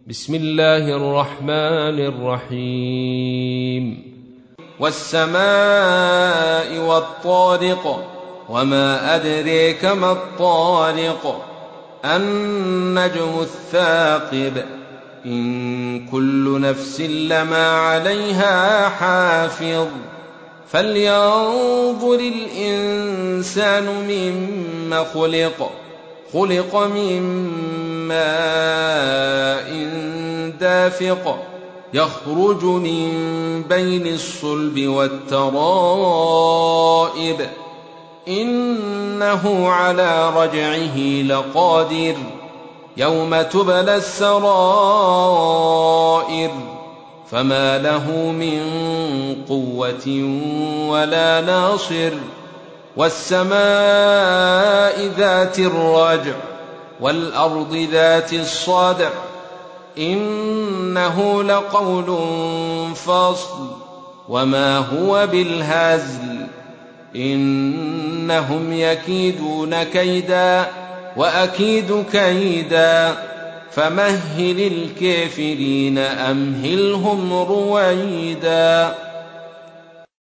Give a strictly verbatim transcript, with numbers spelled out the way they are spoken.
بسم الله الرحمن الرحيم والسماء والطارق وما أدريك ما الطارق النجم الثاقب إن كل نفس لما عليها حافظ فلينظر الإنسان مما خلق خلق من ماء دافق يخرج من بين الصلب والترائب إنه على رجعه لقادر يوم تبلى السرائر فما له من قوة ولا ناصر والسماء ذات الرجع والأرض ذات الصدع إنه لقول فصل وما هو بالهزل إنهم يكيدون كيدا وأكيد كيدا فمهل الكافرين أمهلهم رويدا.